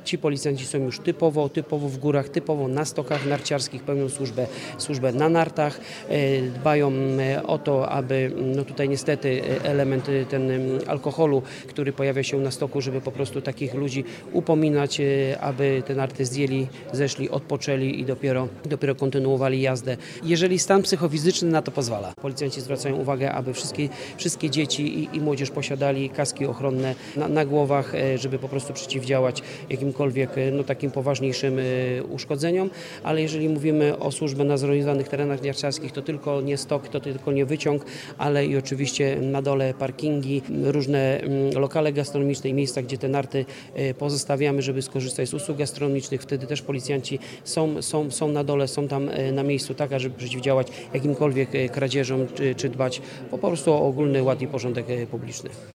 Ci policjanci są już typowo w górach, typowo na stokach narciarskich, pełnią służbę na nartach, dbają o to, aby tutaj niestety element ten alkoholu, który pojawia się na stoku, żeby po prostu takich ludzi upominać, aby te narty zdjęli, zeszli, odpoczęli i dopiero kontynuowali jazdę. Jeżeli stan psychofizyczny na to pozwala. Policjanci zwracają uwagę, aby wszystkie dzieci i młodzież posiadali kaski ochronne na głowach, żeby po prostu przeciwdziałać jakimkolwiek takim poważniejszym uszkodzeniom, ale jeżeli mówimy o służbę na zorganizowanych terenach narciarskich, to tylko nie stok, to tylko nie wyciąg, ale i oczywiście na dole parkingi, różne lokale gastronomiczne i miejsca, gdzie te narty pozostawiamy, żeby skorzystać z usług gastronomicznych. Wtedy też policjanci są na dole, są tam na miejscu tak, żeby przeciwdziałać jakimkolwiek kradzieżom czy dbać po prostu o ogólny ład i porządek publiczny.